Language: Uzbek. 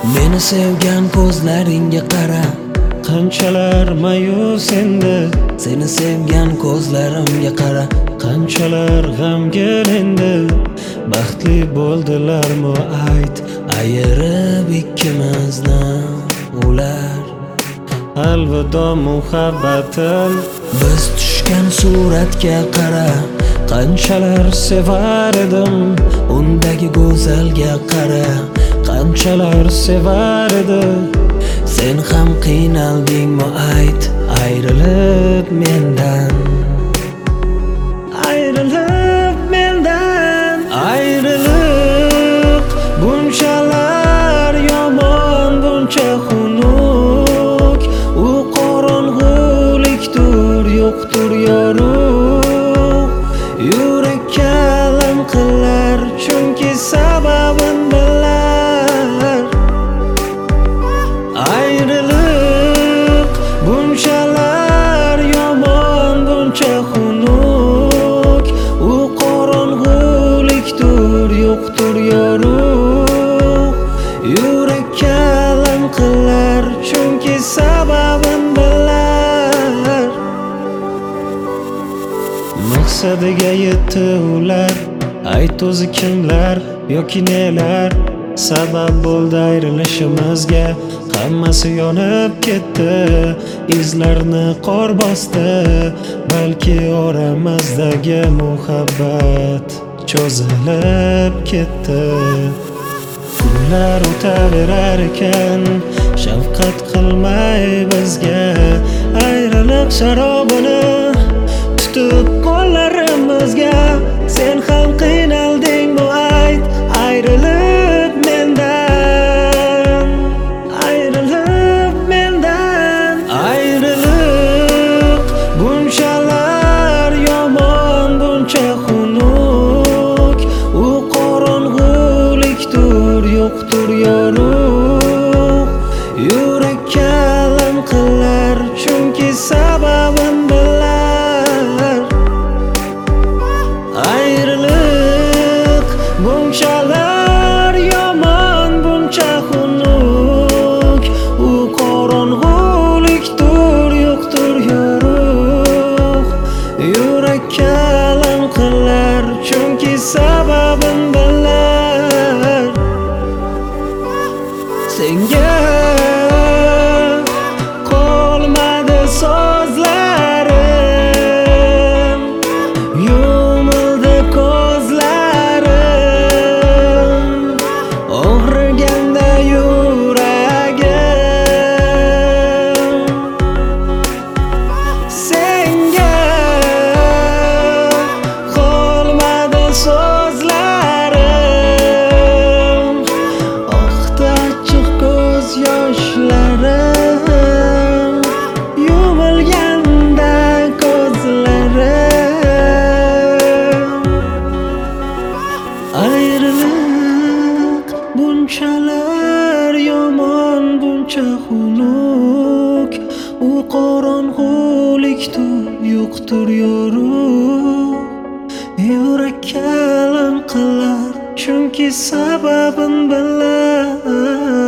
Meni sevgan ko'zlaringga qara, Qanchalar ma'yus endi, seni sevgan ko'zlarimga qara. qanchalar g'amgin endi. Baxtli bo'ldilarmi ayt, Ayirib ikkimizni ular. alvido muhabbatim. Biz tushgan suratga qara, Qanchalar sevar edim, undagi go'zalga qara. qanchalar sevar edi. Sen ham qiynaldingmi ayt, ayrilib mendan. Ayrilib mendan, ayrilib bunchalar yomon, buncha xunuk. U qorong'ulikdur, yo'qdir yorug'. Yurakka alam qilar, chunki sababin bilar. Ayrilib bunchalar yomon, buncha xunuk. U qorong'ulikdur, yo'qdir yorug'. Yurakka alam qilar, chunki sababin bilar. Maqsadiga yetdi ular, ayt o'zi kimlar yoki nelar sabab bo'ldi ayrilishimizga. Hammasi yonib ketdi, izlarni qor bosdi. Balki oramizdagi muhabbat cho'zilib ketdi. Kunlar o'taverar ekan, shafqat qilmay bizga. Ayriliq sharobini tutib qo'llarimizga. Sen ham qiynaldingmi ayt, ayrilib mendan. Ayrilib mendan, ayrilib bunchalar yomon, buncha xunuk. U qorong'ulikdur, yo'qdir yorug'. Yurakka alam qilar, chunki sababin bilar. Ayriliq bunchalar yomon, buncha xunuk. U qorong'ulikdur, yo'qdir yorug'. Yurakka alam qilar, chunki sababin bilar. Senga qolmadi so'zlarim, yumildi ko'zlarim, og'riganda yuragim. Senga qolmadi so'zlarim, oqdi achchiq ko'z yoshlarim, yumilganda ko'zlarim. Ayriliq bunchalar yomon, buncha xunuk. U qorong'ulikdur, yo'qdir yorug'. Yurakka alam qilar, chunki sababin bilar.